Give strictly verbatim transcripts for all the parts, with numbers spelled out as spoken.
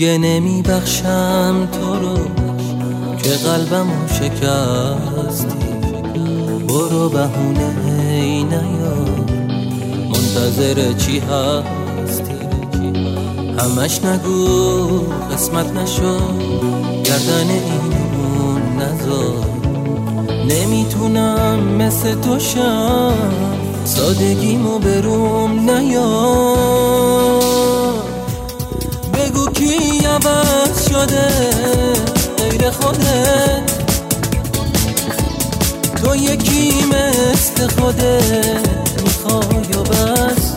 دیگه نمی بخشم تو رو که قلبمو شکستی. برو بهونه ای نیار، منتظر چی هستی؟ همش نگو قسمت نشو، گردن اینمون نذار. نمیتونم مثل تو شم، سادگیمو بروم نیار. بگو کی عوض شده غیر خودت، تو یکی مثل خودت میخوای و بس.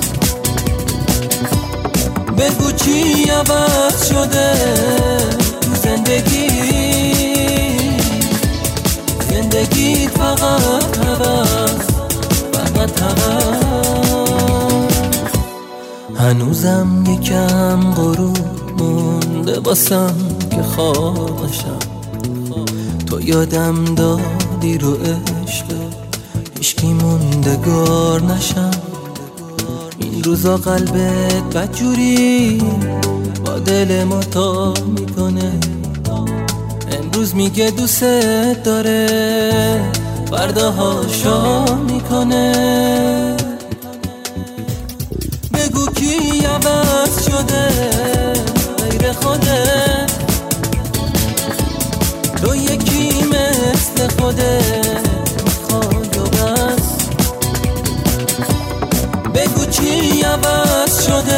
بگو چی عوض شده تو زندگی، زندگی فقط هوس، فقط هوس. هنوزم یکم غروب مونده واسم که خوابشم، تو یادم دادی رو عشق هیچکی موندگار نشم. این روزا قلبت بدجوری با دل ما تا میکنه، امروز میگه دوست داره فردا هاشا میکنه. بگو کی عوض شده غیر خودت، تو یکی مثل خودت میخوای و بس. بگو چی عوض شده